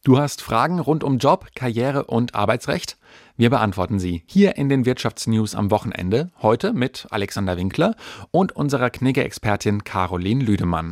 Du hast Fragen rund um Job, Karriere und Arbeitsrecht? Wir beantworten sie hier in den Wirtschaftsnews am Wochenende, heute mit Alexander Winkler und unserer Knigge-Expertin Caroline Lüdemann.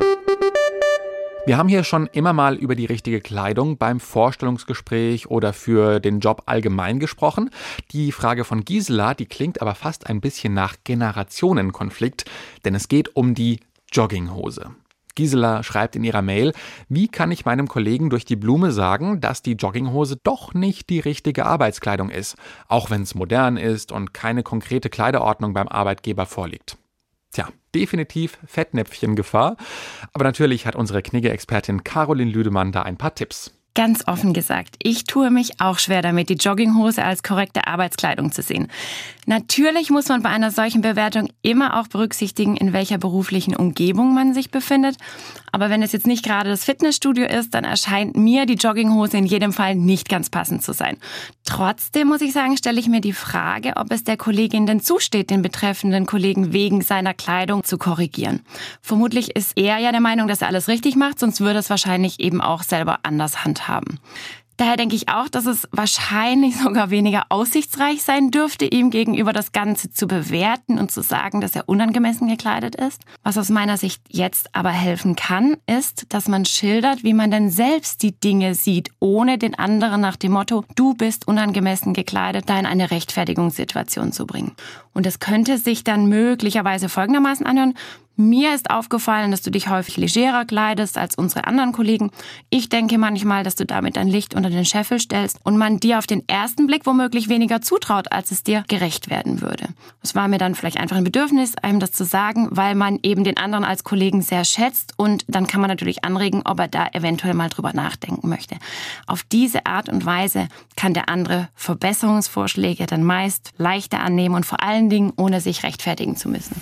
Wir haben hier schon immer mal über die richtige Kleidung beim Vorstellungsgespräch oder für den Job allgemein gesprochen. Die Frage von Gisela, die klingt aber fast ein bisschen nach Generationenkonflikt, denn es geht um die Jogginghose. Gisela schreibt in ihrer Mail: Wie kann ich meinem Kollegen durch die Blume sagen, dass die Jogginghose doch nicht die richtige Arbeitskleidung ist, auch wenn es modern ist und keine konkrete Kleiderordnung beim Arbeitgeber vorliegt? Tja, definitiv Fettnäpfchengefahr. Aber natürlich hat unsere Knigge-Expertin Caroline Lüdemann da ein paar Tipps. Ganz offen gesagt, ich tue mich auch schwer damit, die Jogginghose als korrekte Arbeitskleidung zu sehen. Natürlich muss man bei einer solchen Bewertung immer auch berücksichtigen, in welcher beruflichen Umgebung man sich befindet. Aber wenn es jetzt nicht gerade das Fitnessstudio ist, dann erscheint mir die Jogginghose in jedem Fall nicht ganz passend zu sein. Trotzdem muss ich sagen, stelle ich mir die Frage, ob es der Kollegin denn zusteht, den betreffenden Kollegen wegen seiner Kleidung zu korrigieren. Vermutlich ist er ja der Meinung, dass er alles richtig macht, sonst würde es wahrscheinlich eben auch selber anders handhaben. Daher denke ich auch, dass es wahrscheinlich sogar weniger aussichtsreich sein dürfte, ihm gegenüber das Ganze zu bewerten und zu sagen, dass er unangemessen gekleidet ist. Was aus meiner Sicht jetzt aber helfen kann, ist, dass man schildert, wie man denn selbst die Dinge sieht, ohne den anderen nach dem Motto, du bist unangemessen gekleidet, da in eine Rechtfertigungssituation zu bringen. Und das könnte sich dann möglicherweise folgendermaßen anhören: Mir ist aufgefallen, dass du dich häufig legerer kleidest als unsere anderen Kollegen. Ich denke manchmal, dass du damit dein Licht unter den Scheffel stellst und man dir auf den ersten Blick womöglich weniger zutraut, als es dir gerecht werden würde. Es war mir dann vielleicht einfach ein Bedürfnis, einem das zu sagen, weil man eben den anderen als Kollegen sehr schätzt, und dann kann man natürlich anregen, ob er da eventuell mal drüber nachdenken möchte. Auf diese Art und Weise kann der andere Verbesserungsvorschläge dann meist leichter annehmen und vor allen Dingen ohne sich rechtfertigen zu müssen.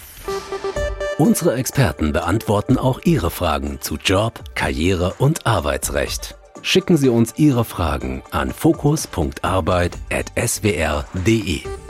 Unsere Experten beantworten auch Ihre Fragen zu Job, Karriere und Arbeitsrecht. Schicken Sie uns Ihre Fragen an fokus.arbeit@swr.de.